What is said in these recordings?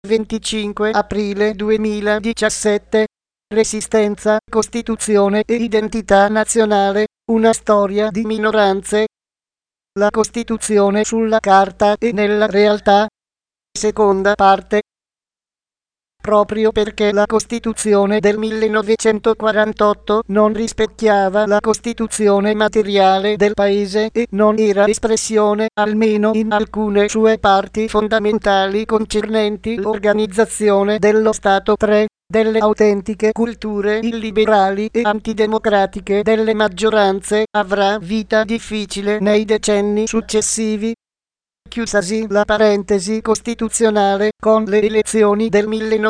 25 aprile 2017. Resistenza, Costituzione e identità nazionale, una storia di minoranze. La Costituzione sulla carta e nella realtà. Seconda parte. Proprio perché la Costituzione del 1948 non rispecchiava la Costituzione materiale del Paese e non era espressione, almeno in alcune sue parti fondamentali concernenti l'organizzazione dello Stato 3, delle autentiche culture illiberali e antidemocratiche delle maggioranze, avrà vita difficile nei decenni successivi. Chiusasi la parentesi costituzionale, con le elezioni del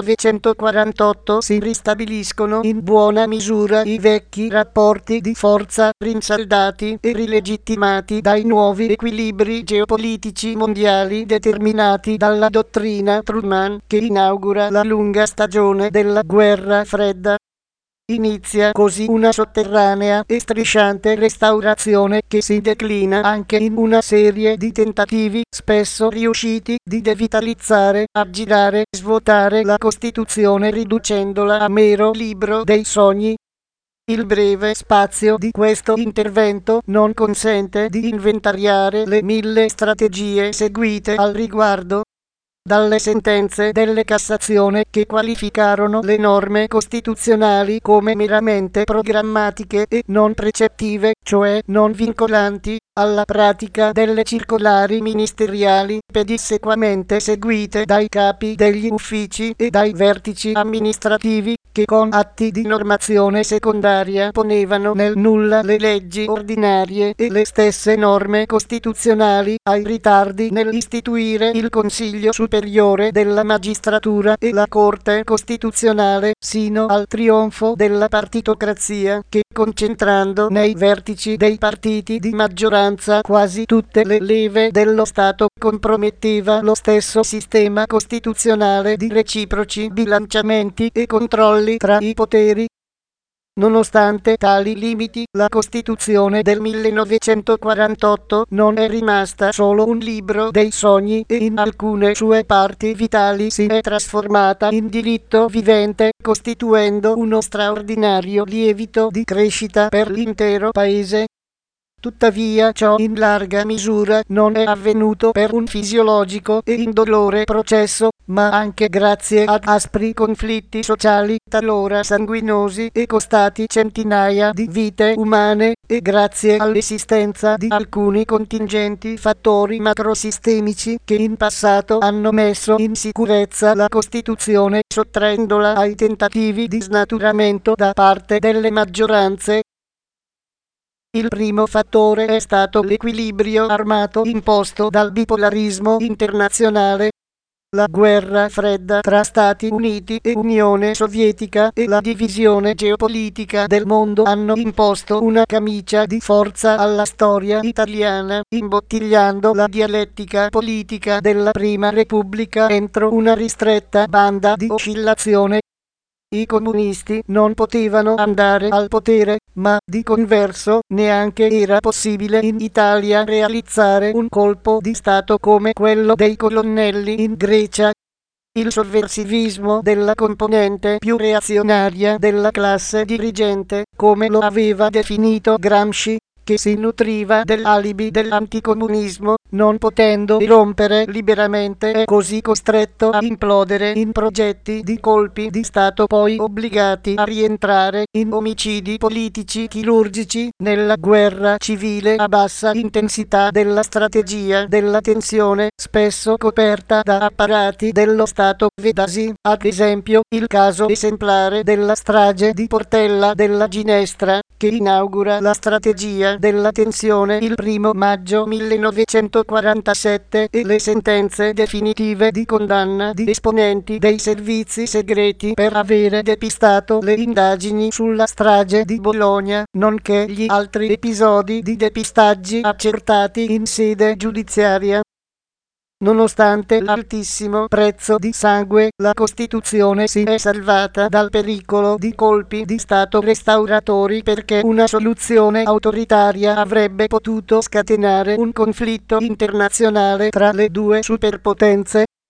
1948 si ristabiliscono in buona misura i vecchi rapporti di forza, rinsaldati e rilegittimati dai nuovi equilibri geopolitici mondiali determinati dalla dottrina Truman, che inaugura la lunga stagione della guerra fredda. Inizia così una sotterranea e strisciante restaurazione che si declina anche in una serie di tentativi, spesso riusciti, di devitalizzare, aggirare, svuotare la Costituzione riducendola a mero libro dei sogni. Il breve spazio di questo intervento non consente di inventariare le 1000 strategie seguite al riguardo. Dalle sentenze delle Cassazione che qualificarono le norme costituzionali come meramente programmatiche e non precettive, cioè non vincolanti, alla pratica delle circolari ministeriali pedissequamente seguite dai capi degli uffici e dai vertici amministrativi, che con atti di normazione secondaria ponevano nel nulla le leggi ordinarie e le stesse norme costituzionali, ai ritardi nell'istituire il Consiglio Superiore della Magistratura e la Corte Costituzionale, sino al trionfo della partitocrazia che, concentrando nei vertici dei partiti di maggioranza quasi tutte le leve dello Stato, comprometteva lo stesso sistema costituzionale di reciproci bilanciamenti e controlli tra i poteri. Nonostante tali limiti, la Costituzione del 1948 non è rimasta solo un libro dei sogni e in alcune sue parti vitali si è trasformata in diritto vivente, costituendo uno straordinario lievito di crescita per l'intero Paese. Tuttavia ciò in larga misura non è avvenuto per un fisiologico e indolore processo, ma anche grazie ad aspri conflitti sociali, talora sanguinosi e costati centinaia di vite umane, e grazie all'esistenza di alcuni contingenti fattori macrosistemici che in passato hanno messo in sicurezza la Costituzione, sottraendola ai tentativi di snaturamento da parte delle maggioranze. Il primo fattore è stato l'equilibrio armato imposto dal bipolarismo internazionale. La guerra fredda tra Stati Uniti e Unione Sovietica e la divisione geopolitica del mondo hanno imposto una camicia di forza alla storia italiana, imbottigliando la dialettica politica della Prima Repubblica entro una ristretta banda di oscillazione. I comunisti non potevano andare al potere, ma di converso neanche era possibile in Italia realizzare un colpo di Stato come quello dei colonnelli in Grecia. Il sovversivismo della componente più reazionaria della classe dirigente, come lo aveva definito Gramsci, che si nutriva dell'alibi dell'anticomunismo, non potendo rompere liberamente, è così costretto a implodere in progetti di colpi di Stato poi obbligati a rientrare in omicidi politici chirurgici nella guerra civile a bassa intensità della strategia della tensione, spesso coperta da apparati dello Stato. Vedasi, ad esempio, il caso esemplare della strage di Portella della Ginestra, che inaugura la strategia della tensione il 1 maggio 1947 e le sentenze definitive di condanna di esponenti dei servizi segreti per avere depistato le indagini sulla strage di Bologna, nonché gli altri episodi di depistaggi accertati in sede giudiziaria. Nonostante l'altissimo prezzo di sangue, la Costituzione si è salvata dal pericolo di colpi di Stato restauratori, perché una soluzione autoritaria avrebbe potuto scatenare un conflitto internazionale tra le due superpotenze.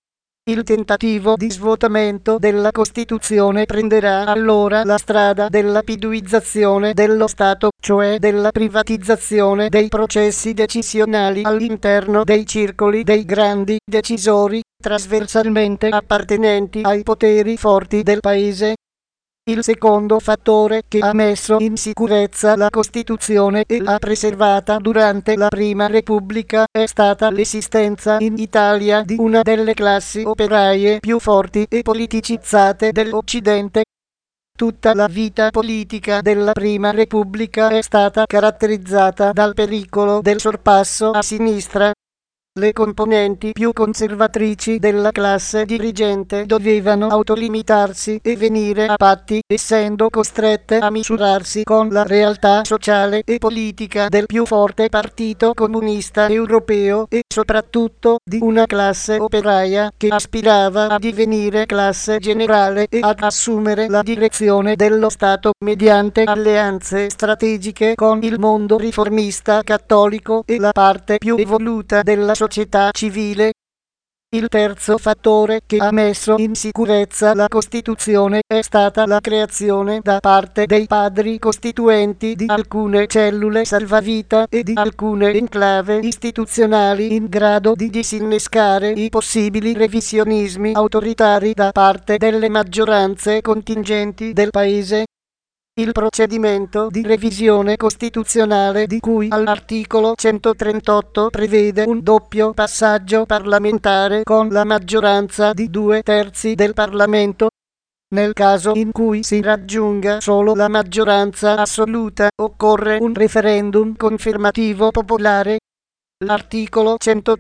Il tentativo di svuotamento della Costituzione prenderà allora la strada della piduizzazione dello Stato, cioè della privatizzazione dei processi decisionali all'interno dei circoli dei grandi decisori, trasversalmente appartenenti ai poteri forti del Paese. Il secondo fattore che ha messo in sicurezza la Costituzione e l'ha preservata durante la Prima Repubblica è stata l'esistenza in Italia di una delle classi operaie più forti e politicizzate dell'Occidente. Tutta la vita politica della Prima Repubblica è stata caratterizzata dal pericolo del sorpasso a sinistra. Le componenti più conservatrici della classe dirigente dovevano autolimitarsi e venire a patti, essendo costrette a misurarsi con la realtà sociale e politica del più forte partito comunista europeo e soprattutto di una classe operaia che aspirava a divenire classe generale e ad assumere la direzione dello Stato mediante alleanze strategiche con il mondo riformista cattolico e la parte più evoluta della società civile. Il terzo fattore che ha messo in sicurezza la Costituzione è stata la creazione da parte dei padri costituenti di alcune cellule salvavita e di alcune enclave istituzionali in grado di disinnescare i possibili revisionismi autoritari da parte delle maggioranze contingenti del Paese. Il procedimento di revisione costituzionale di cui all'articolo 138 prevede un doppio passaggio parlamentare con la maggioranza di 2/3 del Parlamento. Nel caso in cui si raggiunga solo la maggioranza assoluta, occorre un referendum confermativo popolare. L'articolo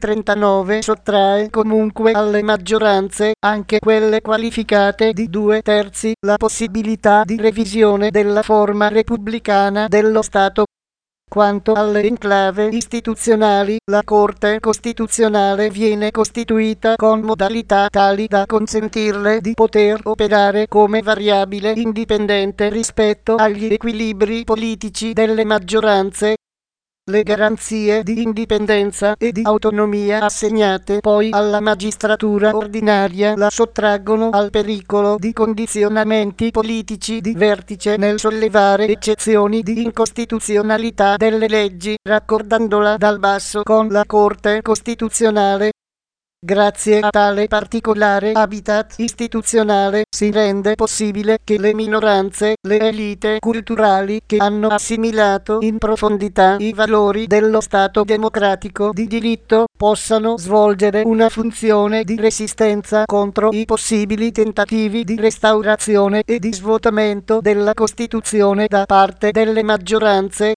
139 sottrae comunque alle maggioranze, anche quelle qualificate di 2/3, la possibilità di revisione della forma repubblicana dello Stato. Quanto alle enclave istituzionali, la Corte Costituzionale viene costituita con modalità tali da consentirle di poter operare come variabile indipendente rispetto agli equilibri politici delle maggioranze. Le garanzie di indipendenza e di autonomia assegnate poi alla magistratura ordinaria la sottraggono al pericolo di condizionamenti politici di vertice nel sollevare eccezioni di incostituzionalità delle leggi, raccordandola dal basso con la Corte Costituzionale. Grazie a tale particolare habitat istituzionale si rende possibile che le minoranze, le elite culturali che hanno assimilato in profondità i valori dello Stato democratico di diritto, possano svolgere una funzione di resistenza contro i possibili tentativi di restaurazione e di svuotamento della Costituzione da parte delle maggioranze.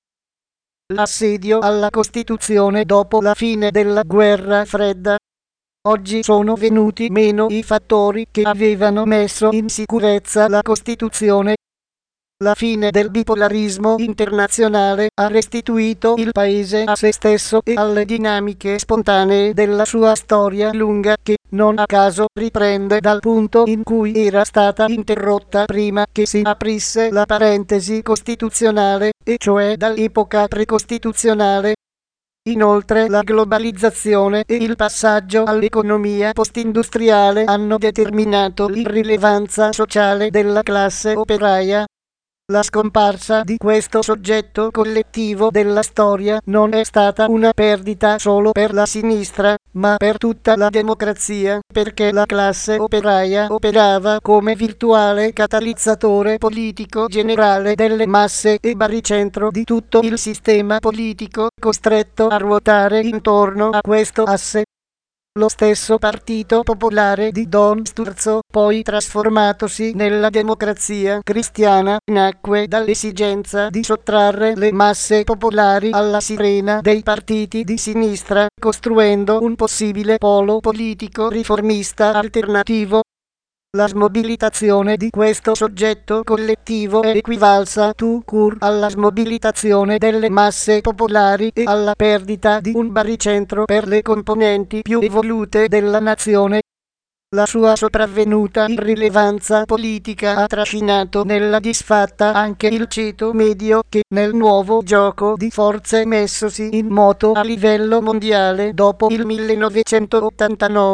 L'assedio alla Costituzione dopo la fine della Guerra Fredda. Oggi sono venuti meno i fattori che avevano messo in sicurezza la Costituzione. La fine del bipolarismo internazionale ha restituito il Paese a se stesso e alle dinamiche spontanee della sua storia lunga che, non a caso, riprende dal punto in cui era stata interrotta prima che si aprisse la parentesi costituzionale, e cioè dall'epoca precostituzionale. Inoltre la globalizzazione e il passaggio all'economia postindustriale hanno determinato l'irrilevanza sociale della classe operaia. La scomparsa di questo soggetto collettivo della storia non è stata una perdita solo per la sinistra, ma per tutta la democrazia, perché la classe operaia operava come virtuale catalizzatore politico generale delle masse e baricentro di tutto il sistema politico, costretto a ruotare intorno a questo asse. Lo stesso Partito Popolare di Don Sturzo, poi trasformatosi nella Democrazia Cristiana, nacque dall'esigenza di sottrarre le masse popolari alla sirena dei partiti di sinistra, costruendo un possibile polo politico riformista alternativo. La smobilitazione di questo soggetto collettivo è equivalsa tout court alla smobilitazione delle masse popolari e alla perdita di un baricentro per le componenti più evolute della nazione. La sua sopravvenuta irrilevanza politica ha trascinato nella disfatta anche il ceto medio che, nel nuovo gioco di forze messosi in moto a livello mondiale dopo il 1989,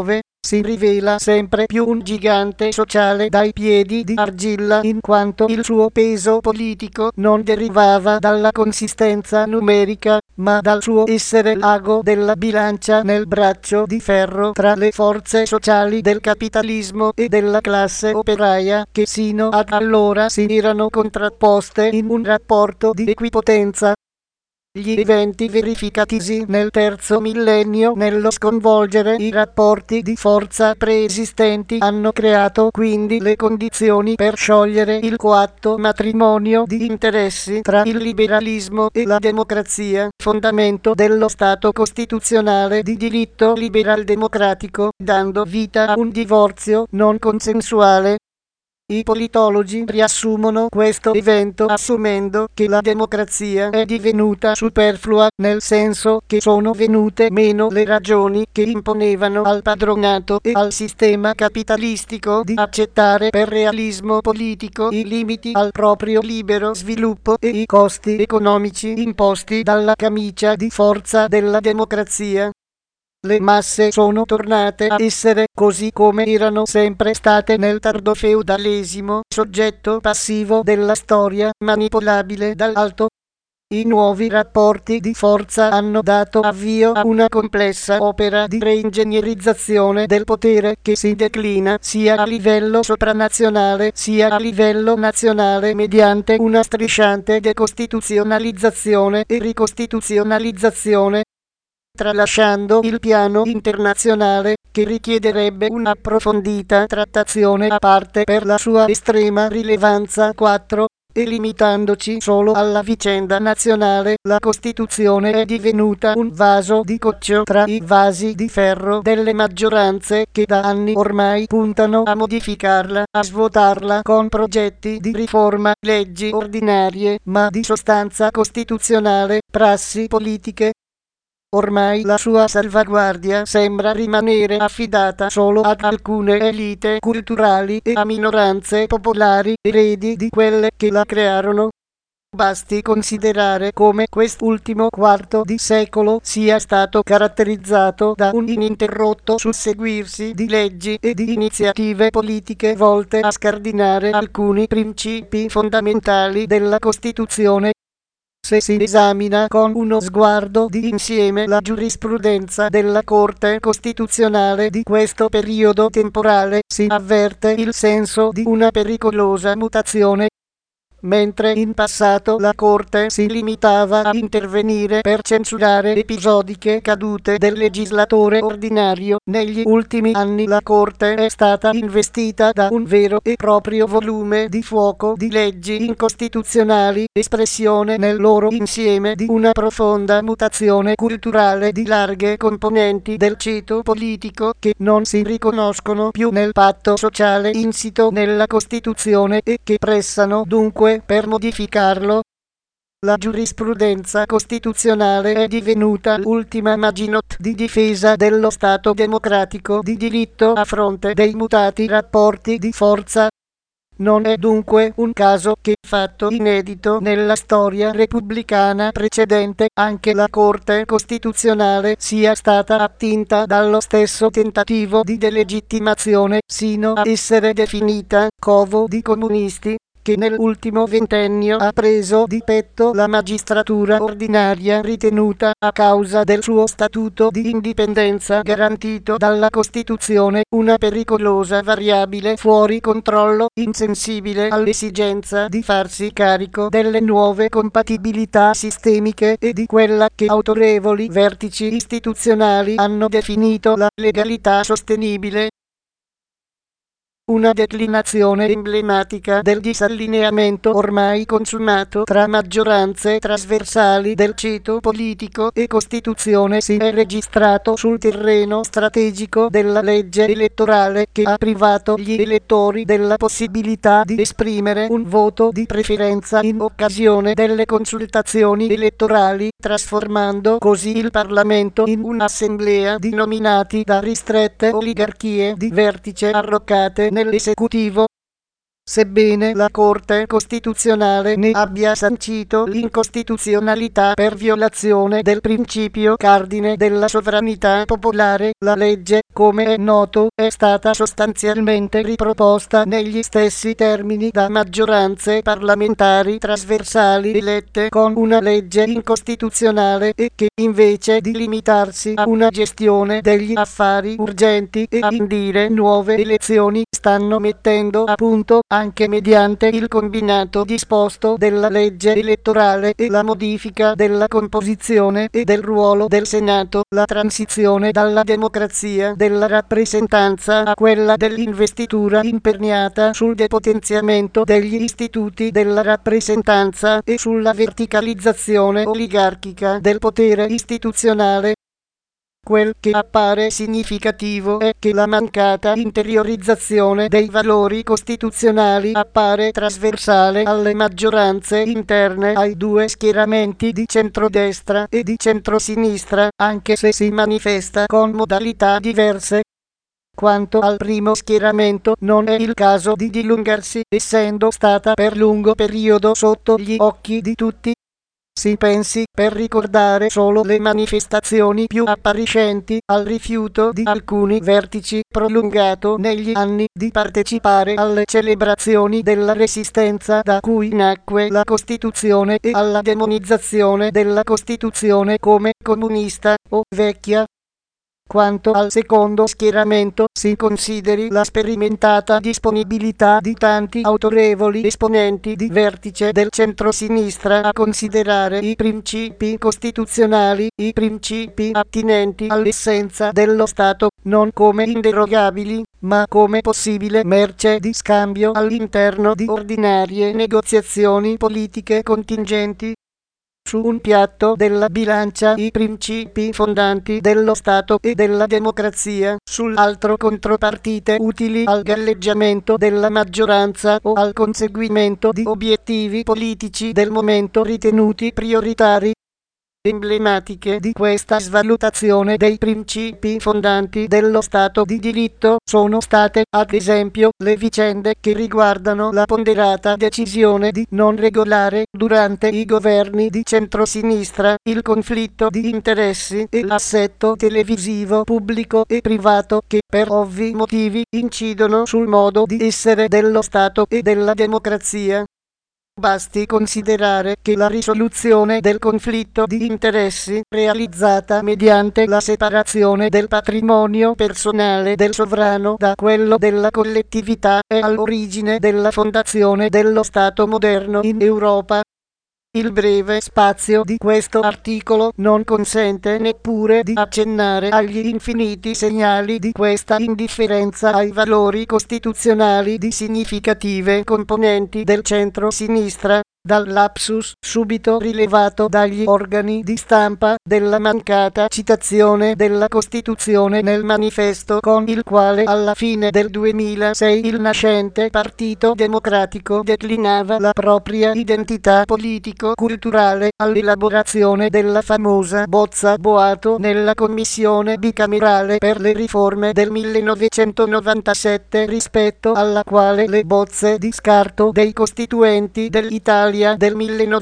si rivela sempre più un gigante sociale dai piedi di argilla, in quanto il suo peso politico non derivava dalla consistenza numerica, ma dal suo essere l'ago della bilancia nel braccio di ferro tra le forze sociali del capitalismo e della classe operaia, che sino ad allora si erano contrapposte in un rapporto di equipotenza. Gli eventi verificatisi nel terzo millennio nello sconvolgere i rapporti di forza preesistenti hanno creato quindi le condizioni per sciogliere il coatto matrimonio di interessi tra il liberalismo e la democrazia, fondamento dello Stato costituzionale di diritto liberal-democratico, dando vita a un divorzio non consensuale. I politologi riassumono questo evento assumendo che la democrazia è divenuta superflua, nel senso che sono venute meno le ragioni che imponevano al padronato e al sistema capitalistico di accettare per realismo politico i limiti al proprio libero sviluppo e i costi economici imposti dalla camicia di forza della democrazia. Le masse sono tornate a essere, così come erano sempre state nel tardofeudalesimo, soggetto passivo della storia, manipolabile dall'alto. I nuovi rapporti di forza hanno dato avvio a una complessa opera di reingegnerizzazione del potere che si declina sia a livello sopranazionale sia a livello nazionale mediante una strisciante decostituzionalizzazione e ricostituzionalizzazione, tralasciando il piano internazionale, che richiederebbe un'approfondita trattazione a parte per la sua estrema rilevanza. 4. E limitandoci solo alla vicenda nazionale, la Costituzione è divenuta un vaso di coccio tra i vasi di ferro delle maggioranze che da anni ormai puntano a modificarla, a svuotarla con progetti di riforma, leggi ordinarie, ma di sostanza costituzionale, prassi politiche. Ormai la sua salvaguardia sembra rimanere affidata solo ad alcune elite culturali e a minoranze popolari eredi di quelle che la crearono. Basti considerare come quest'ultimo quarto di secolo sia stato caratterizzato da un ininterrotto susseguirsi di leggi e di iniziative politiche volte a scardinare alcuni principi fondamentali della Costituzione. Se si esamina con uno sguardo di insieme la giurisprudenza della Corte Costituzionale di questo periodo temporale, si avverte il senso di una pericolosa mutazione. Mentre in passato la Corte si limitava a intervenire per censurare episodiche cadute del legislatore ordinario, negli ultimi anni la Corte è stata investita da un vero e proprio volume di fuoco di leggi incostituzionali, espressione nel loro insieme di una profonda mutazione culturale di larghe componenti del ceto politico che non si riconoscono più nel patto sociale insito nella Costituzione e che pressano dunque per modificarlo. La giurisprudenza costituzionale è divenuta l'ultima Maginot di difesa dello Stato democratico di diritto a fronte dei mutati rapporti di forza. Non è dunque un caso che, fatto inedito nella storia repubblicana precedente, anche la Corte Costituzionale sia stata attinta dallo stesso tentativo di delegittimazione, sino a essere definita covo di comunisti, che nell'ultimo ventennio ha preso di petto la magistratura ordinaria ritenuta, a causa del suo statuto di indipendenza garantito dalla Costituzione, una pericolosa variabile fuori controllo, insensibile all'esigenza di farsi carico delle nuove compatibilità sistemiche e di quella che autorevoli vertici istituzionali hanno definito la legalità sostenibile. Una declinazione emblematica del disallineamento ormai consumato tra maggioranze trasversali del ceto politico e Costituzione si è registrato sul terreno strategico della legge elettorale, che ha privato gli elettori della possibilità di esprimere un voto di preferenza in occasione delle consultazioni elettorali, trasformando così il Parlamento in un'assemblea di nominati da ristrette oligarchie di vertice arroccate nell'esecutivo. Sebbene la Corte Costituzionale ne abbia sancito l'incostituzionalità per violazione del principio cardine della sovranità popolare, la legge, come è noto, è stata sostanzialmente riproposta negli stessi termini da maggioranze parlamentari trasversali elette con una legge incostituzionale e che, invece di limitarsi a una gestione degli affari urgenti e a indire nuove elezioni, stanno mettendo a punto, anche mediante il combinato disposto della legge elettorale e la modifica della composizione e del ruolo del Senato, la transizione dalla democrazia della rappresentanza a quella dell'investitura imperniata sul depotenziamento degli istituti della rappresentanza e sulla verticalizzazione oligarchica del potere istituzionale. Quel che appare significativo è che la mancata interiorizzazione dei valori costituzionali appare trasversale alle maggioranze interne ai due schieramenti di centrodestra e di centrosinistra, anche se si manifesta con modalità diverse. Quanto al primo schieramento, non è il caso di dilungarsi, essendo stata per lungo periodo sotto gli occhi di tutti. Si pensi, per ricordare solo le manifestazioni più appariscenti, al rifiuto di alcuni vertici prolungato negli anni di partecipare alle celebrazioni della Resistenza da cui nacque la Costituzione e alla demonizzazione della Costituzione come comunista o vecchia. Quanto al secondo schieramento, si consideri la sperimentata disponibilità di tanti autorevoli esponenti di vertice del centrosinistra a considerare i principi costituzionali, i principi attinenti all'essenza dello Stato, non come inderogabili, ma come possibile merce di scambio all'interno di ordinarie negoziazioni politiche contingenti. Su un piatto della bilancia i principi fondanti dello Stato e della democrazia, sull'altro contropartite utili al galleggiamento della maggioranza o al conseguimento di obiettivi politici del momento ritenuti prioritari. Emblematiche di questa svalutazione dei principi fondanti dello Stato di diritto sono state, ad esempio, le vicende che riguardano la ponderata decisione di non regolare, durante i governi di centrosinistra, il conflitto di interessi e l'assetto televisivo pubblico e privato che, per ovvi motivi, incidono sul modo di essere dello Stato e della democrazia. Basti considerare che la risoluzione del conflitto di interessi, realizzata mediante la separazione del patrimonio personale del sovrano da quello della collettività, è all'origine della fondazione dello Stato moderno in Europa. Il breve spazio di questo articolo non consente neppure di accennare agli infiniti segnali di questa indifferenza ai valori costituzionali di significative componenti del centro-sinistra, dal lapsus subito rilevato dagli organi di stampa della mancata citazione della Costituzione nel manifesto con il quale alla fine del 2006 il nascente Partito Democratico declinava la propria identità politico-culturale, all'elaborazione della famosa bozza Boato nella Commissione bicamerale per le riforme del 1997, rispetto alla quale le bozze di scarto dei costituenti dell'Italia del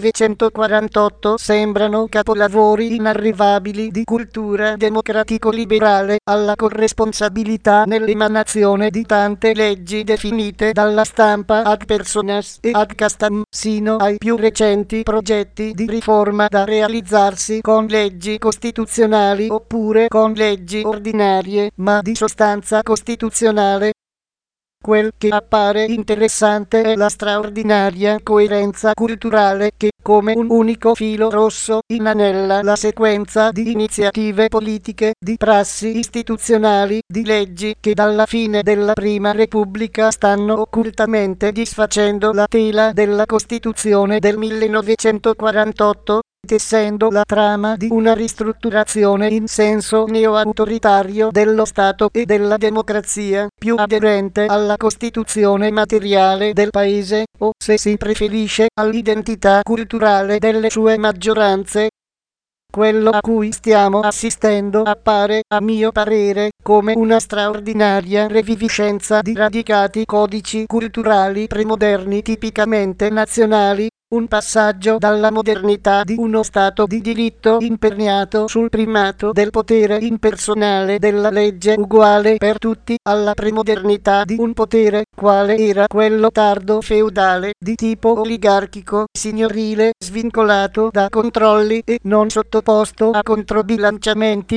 1948 sembrano capolavori inarrivabili di cultura democratico-liberale, alla corresponsabilità nell'emanazione di tante leggi definite dalla stampa ad personas e ad castam, sino ai più recenti progetti di riforma da realizzarsi con leggi costituzionali oppure con leggi ordinarie, ma di sostanza costituzionale. Quel che appare interessante è la straordinaria coerenza culturale che, come un unico filo rosso, inanella la sequenza di iniziative politiche, di prassi istituzionali, di leggi che dalla fine della Prima Repubblica stanno occultamente disfacendo la tela della Costituzione del 1948, tessendo la trama di una ristrutturazione in senso neo-autoritario dello Stato e della democrazia, più aderente alla Costituzione materiale del Paese, o, se si preferisce, all'identità culturale delle sue maggioranze. Quello a cui stiamo assistendo appare, a mio parere, come una straordinaria reviviscenza di radicati codici culturali premoderni tipicamente nazionali, un passaggio dalla modernità di uno Stato di diritto imperniato sul primato del potere impersonale della legge uguale per tutti alla premodernità di un potere, quale era quello tardo feudale, di tipo oligarchico, signorile, svincolato da controlli e non sottoposto a controbilanciamenti.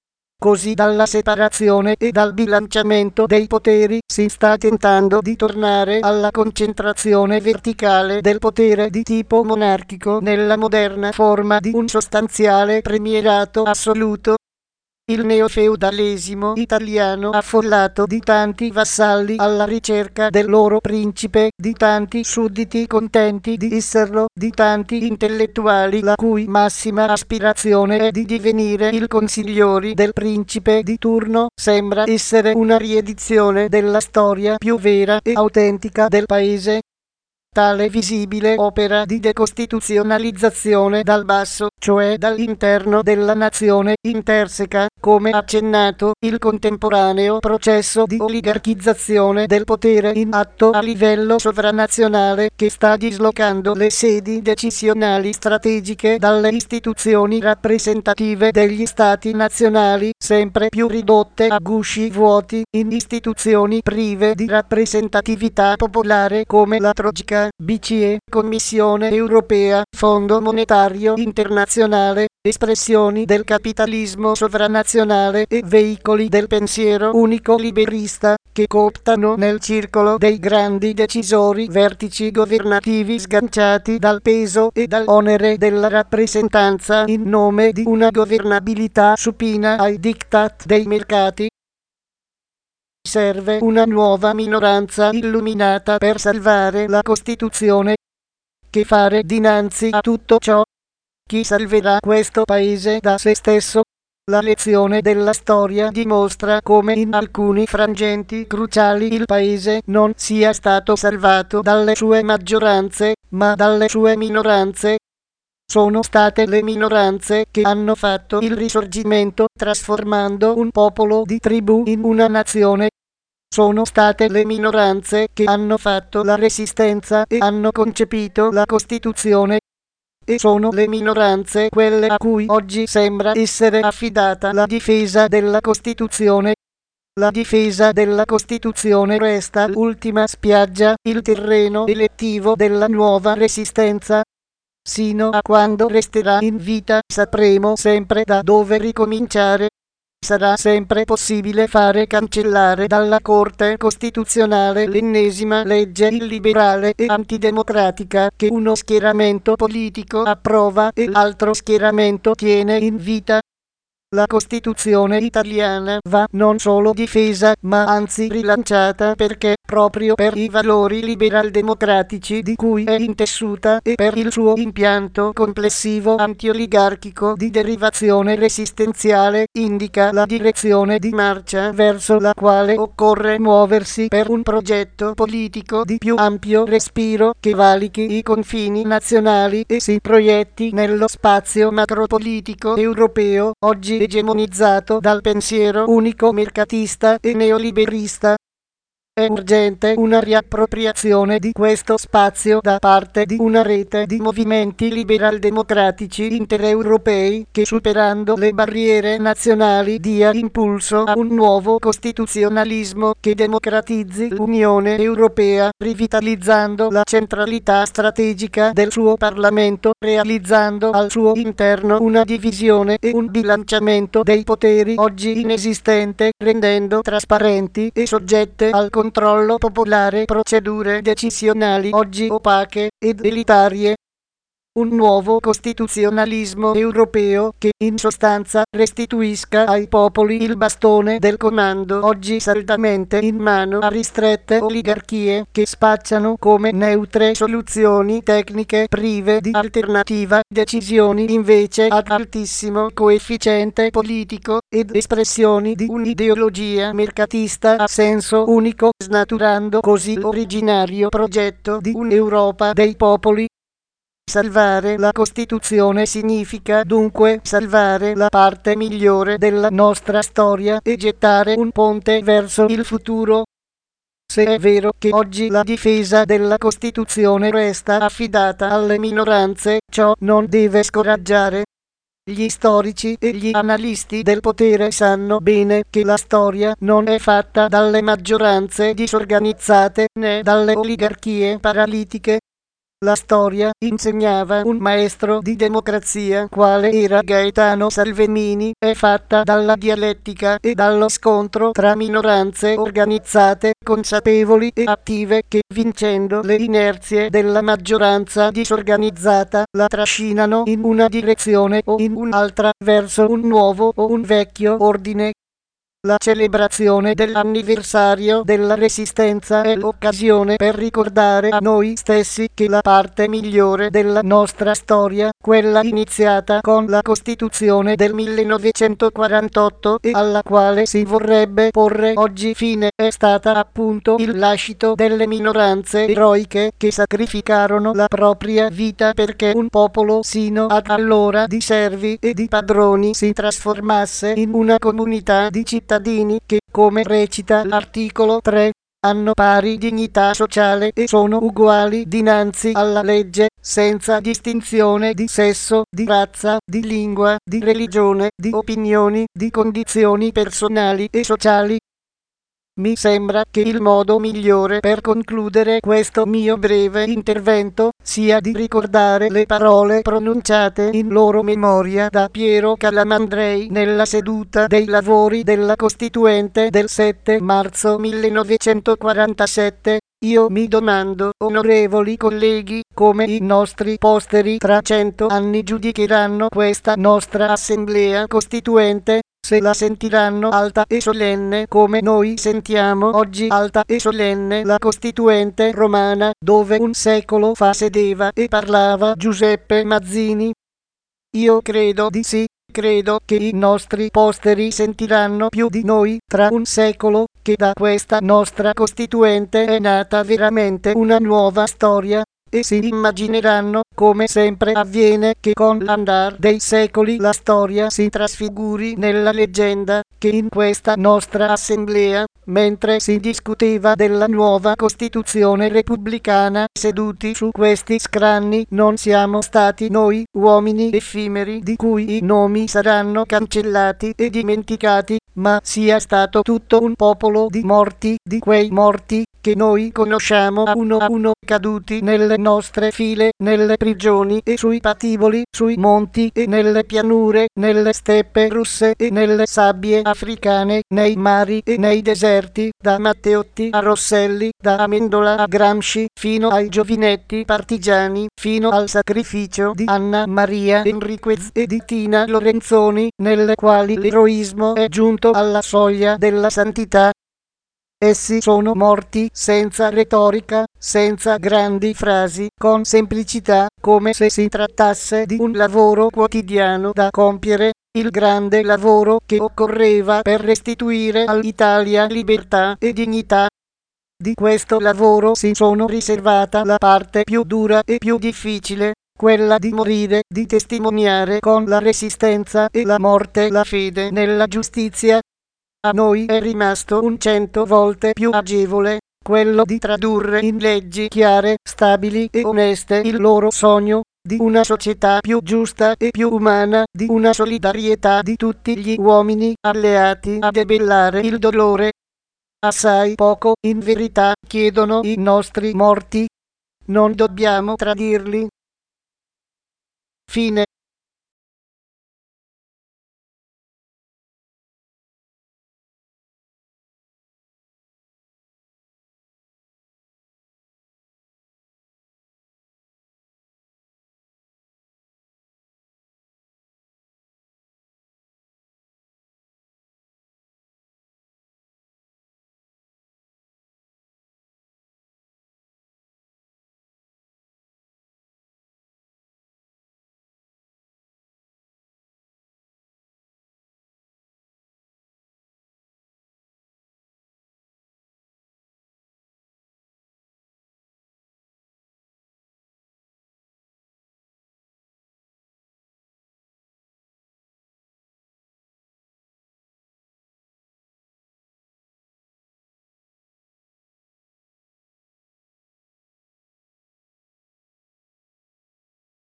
Così dalla separazione e dal bilanciamento dei poteri si sta tentando di tornare alla concentrazione verticale del potere di tipo monarchico nella moderna forma di un sostanziale premierato assoluto. Il neofeudalesimo italiano affollato di tanti vassalli alla ricerca del loro principe, di tanti sudditi contenti di esserlo, di tanti intellettuali la cui massima aspirazione è di divenire il consigliori del principe di turno, sembra essere una riedizione della storia più vera e autentica del paese. Tale visibile opera di decostituzionalizzazione dal basso, cioè dall'interno della nazione, interseca, come accennato, il contemporaneo processo di oligarchizzazione del potere in atto a livello sovranazionale che sta dislocando le sedi decisionali strategiche dalle istituzioni rappresentative degli stati nazionali, sempre più ridotte a gusci vuoti, in istituzioni prive di rappresentatività popolare come la Troika, BCE, Commissione Europea, Fondo Monetario Internazionale, espressioni del capitalismo sovranazionale e veicoli del pensiero unico liberista, che cooptano nel circolo dei grandi decisori vertici governativi sganciati dal peso e dall'onere della rappresentanza in nome di una governabilità supina ai diktat dei mercati. Serve una nuova minoranza illuminata per salvare la Costituzione. Che fare dinanzi a tutto ciò? Chi salverà questo paese da se stesso? La lezione della storia dimostra come in alcuni frangenti cruciali il paese non sia stato salvato dalle sue maggioranze, ma dalle sue minoranze. Sono state le minoranze che hanno fatto il risorgimento, trasformando un popolo di tribù in una nazione. Sono state le minoranze che hanno fatto la resistenza e hanno concepito la Costituzione. E sono le minoranze quelle a cui oggi sembra essere affidata la difesa della Costituzione. La difesa della Costituzione resta l'ultima spiaggia, il terreno elettivo della nuova resistenza. Sino a quando resterà in vita sapremo sempre da dove ricominciare. Sarà sempre possibile fare cancellare dalla Corte Costituzionale l'ennesima legge illiberale e antidemocratica che uno schieramento politico approva e l'altro schieramento tiene in vita. La Costituzione italiana va non solo difesa, ma anzi rilanciata perché, proprio per i valori liberal-democratici di cui è intessuta e per il suo impianto complessivo anti-oligarchico di derivazione resistenziale, indica la direzione di marcia verso la quale occorre muoversi per un progetto politico di più ampio respiro che valichi i confini nazionali e si proietti nello spazio macropolitico europeo, oggi egemonizzato dal pensiero unico mercatista e neoliberista. È urgente una riappropriazione di questo spazio da parte di una rete di movimenti liberal-democratici intereuropei che, superando le barriere nazionali, dia impulso a un nuovo costituzionalismo che democratizzi l'Unione Europea, rivitalizzando la centralità strategica del suo Parlamento, realizzando al suo interno una divisione e un bilanciamento dei poteri oggi inesistente, rendendo trasparenti e soggette al controllo popolare procedure decisionali oggi opache ed elitarie. Un nuovo costituzionalismo europeo che, in sostanza, restituisca ai popoli il bastone del comando oggi saldamente in mano a ristrette oligarchie che spacciano come neutre soluzioni tecniche prive di alternativa, decisioni invece ad altissimo coefficiente politico ed espressioni di un'ideologia mercatista a senso unico, snaturando così l'originario progetto di un'Europa dei popoli. Salvare la Costituzione significa dunque salvare la parte migliore della nostra storia e gettare un ponte verso il futuro. Se è vero che oggi la difesa della Costituzione resta affidata alle minoranze, ciò non deve scoraggiare. Gli storici e gli analisti del potere sanno bene che la storia non è fatta dalle maggioranze disorganizzate né dalle oligarchie paralitiche. La storia, insegnava un maestro di democrazia quale era Gaetano Salvemini, è fatta dalla dialettica e dallo scontro tra minoranze organizzate, consapevoli e attive che, vincendo le inerzie della maggioranza disorganizzata, la trascinano in una direzione o in un'altra verso un nuovo o un vecchio ordine. La celebrazione dell'anniversario della Resistenza è l'occasione per ricordare a noi stessi che la parte migliore della nostra storia, quella iniziata con la Costituzione del 1948 e alla quale si vorrebbe porre oggi fine, è stata appunto il lascito delle minoranze eroiche che sacrificarono la propria vita perché un popolo sino ad allora di servi e di padroni si trasformasse in una comunità di cittadini che, come recita l'articolo 3, hanno pari dignità sociale e sono uguali dinanzi alla legge, senza distinzione di sesso, di razza, di lingua, di religione, di opinioni, di condizioni personali e sociali. Mi sembra che il modo migliore per concludere questo mio breve intervento sia di ricordare le parole pronunciate in loro memoria da Piero Calamandrei nella seduta dei lavori della Costituente del 7 marzo 1947. Io mi domando, onorevoli colleghi, come i nostri posteri tra 100 anni giudicheranno questa nostra Assemblea Costituente, se la sentiranno alta e solenne come noi sentiamo oggi alta e solenne la Costituente romana, dove un secolo fa sedeva e parlava Giuseppe Mazzini. Io credo di sì. Credo che i nostri posteri sentiranno più di noi tra un secolo che da questa nostra Costituente è nata veramente una nuova storia, e si immagineranno, come sempre avviene, che con l'andar dei secoli la storia si trasfiguri nella leggenda, che in questa nostra assemblea, mentre si discuteva della nuova Costituzione repubblicana, seduti su questi scranni non siamo stati noi, uomini effimeri di cui i nomi saranno cancellati e dimenticati, ma sia stato tutto un popolo di morti, di quei morti che noi conosciamo a uno caduti nelle nostre file, nelle prigioni e sui patiboli, sui monti e nelle pianure, nelle steppe russe e nelle sabbie africane, nei mari e nei deserti, da Matteotti a Rosselli, da Amendola a Gramsci, fino ai giovinetti partigiani, fino al sacrificio di Anna Maria Enriquez e di Tina Lorenzoni, nelle quali l'eroismo è giunto alla soglia della santità. Essi sono morti senza retorica, senza grandi frasi, con semplicità, come se si trattasse di un lavoro quotidiano da compiere, il grande lavoro che occorreva per restituire all'Italia libertà e dignità. Di questo lavoro si sono riservata la parte più dura e più difficile, quella di morire, di testimoniare con la resistenza e la morte la fede nella giustizia. A noi è rimasto un 100 volte più agevole, quello di tradurre in leggi chiare, stabili e oneste il loro sogno, di una società più giusta e più umana, di una solidarietà di tutti gli uomini alleati a debellare il dolore. Assai poco, in verità, chiedono i nostri morti. Non dobbiamo tradirli. Fine.